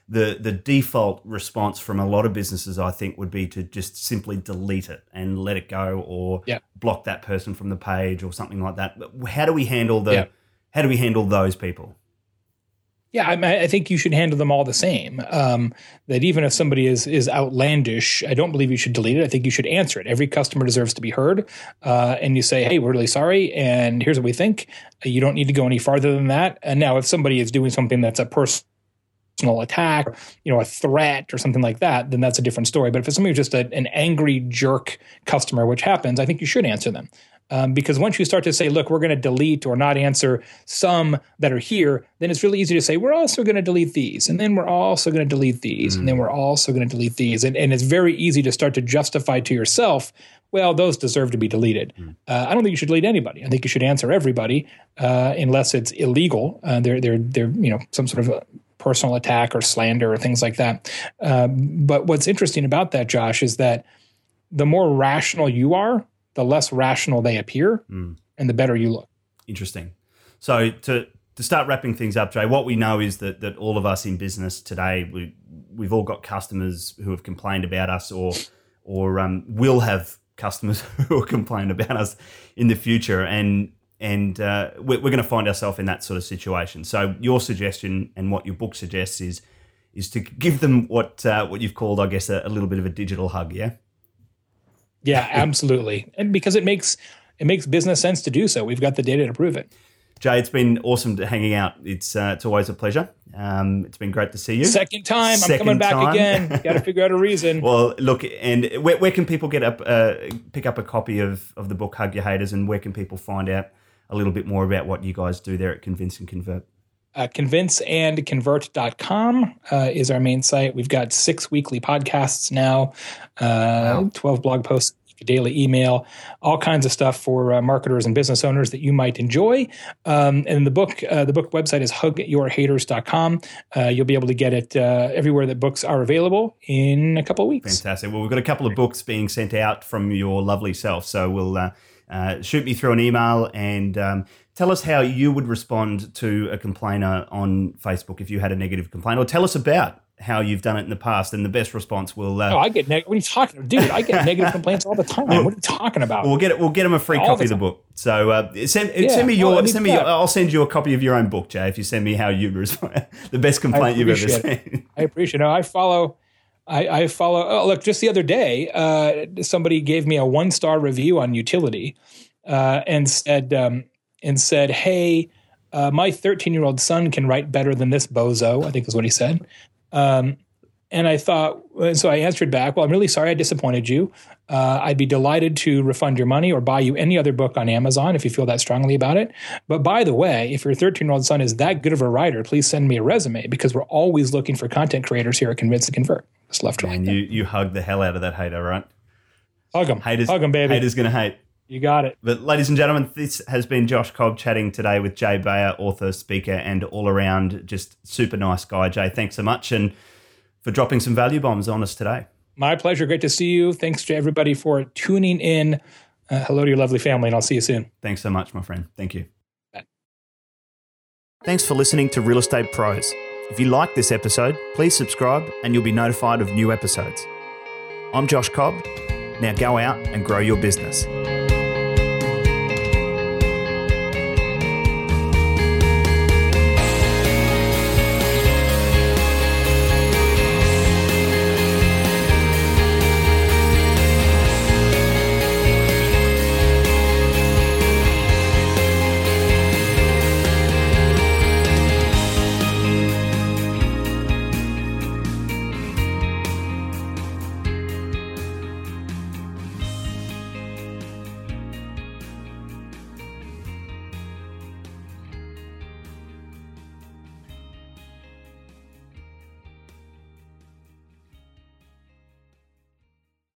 the the default response from a lot of businesses, I think, would be to just simply delete it and let it go, or yeah. block that person from the page or something like that. But how do we handle the Yeah. how do we handle those people? Yeah, I, I think you should handle them all the same. Um, that even if somebody is is outlandish, I don't believe you should delete it. I think you should answer it. Every customer deserves to be heard. Uh, and you say, hey, we're really sorry, and here's what we think. You don't need to go any farther than that. And now if somebody is doing something that's a personal attack, you know, a threat or something like that, then that's a different story. But if it's somebody who's just a, an angry jerk customer, which happens, I think you should answer them. Um, because once you start to say, look, we're going to delete or not answer some that are here, then it's really easy to say, we're also going to delete these. And then we're also going to delete these. Mm. And then we're also going to delete these. And, and it's very easy to start to justify to yourself, well, those deserve to be deleted. Mm. Uh, I don't think you should delete anybody. I think you should answer everybody uh, unless it's illegal. Uh, they're, they're, they're, you know, some sort of a personal attack or slander or things like that. Uh, but what's interesting about that, Josh, is that the more rational you are, the less rational they appear, mm. and the better you look. Interesting. So to to start wrapping things up, Jay, what we know is that that all of us in business today, we we've all got customers who have complained about us, or or um, will have customers who will complain about us in the future, and and uh, we're, we're going to find ourselves in that sort of situation. So your suggestion and what your book suggests is is to give them what uh, what you've called, I guess, a, a little bit of a digital hug. Yeah. Yeah, absolutely. And because it makes it makes business sense to do so. We've got the data to prove it. Jay, it's been awesome to hanging out. It's uh, it's always a pleasure. Um, it's been great to see you. Second time. Second I'm coming back time. again. Got to figure out a reason. Well, look, and where, where can people get up, uh, pick up a copy of, of the book, Hug Your Haters, and where can people find out a little bit more about what you guys do there at Convince and Convert? Uh, convince and convert dot com uh, is our main site. We've got six weekly podcasts now, uh, wow. twelve blog posts, a daily email, all kinds of stuff for uh, marketers and business owners that you might enjoy. Um, and the book, uh, the book website is hug your haters dot com. Uh, you'll be able to get it uh, everywhere that books are available in a couple of weeks. Fantastic. Well, we've got a couple of books being sent out from your lovely self, so we'll uh, uh, shoot me through an email and um, tell us how you would respond to a complainer on Facebook if you had a negative complaint, or tell us about how you've done it in the past, and the best response will. Uh, oh, I get negative. What are you talking about, dude? I get negative complaints all the time. What are you talking about? We'll get it. We'll get them a free all copy of the book. So uh, send yeah, send me your well, send me. Your, I'll send you a copy of your own book, Jay. If you send me how you respond, the best complaint you've ever seen. I appreciate it. I follow. I, I follow. Oh, look, just the other day, uh, somebody gave me a one star review on Utility, uh, and said. Um, and said, hey, uh, my thirteen-year-old son can write better than this bozo, I think is what he said. Um, and I thought, and so I answered back, well, I'm really sorry I disappointed you. Uh, I'd be delighted to refund your money or buy you any other book on Amazon if you feel that strongly about it. But by the way, if your thirteen-year-old son is that good of a writer, please send me a resume, because we're always looking for content creators here at Convince and Convert. Just left right. And you, you hug the hell out of that hater, right? Hug him. Haters, hug him, baby. Haters going to hate. You got it. But ladies and gentlemen, this has been Josh Cobb chatting today with Jay Bayer, author, speaker, and all-around just super nice guy. Jay, thanks so much, and for dropping some value bombs on us today. My pleasure. Great to see you. Thanks to everybody for tuning in. Uh, hello to your lovely family, and I'll see you soon. Thanks so much, my friend. Thank you. Bye. Thanks for listening to Real Estate Pros. If you like this episode, please subscribe and you'll be notified of new episodes. I'm Josh Cobb. Now go out and grow your business.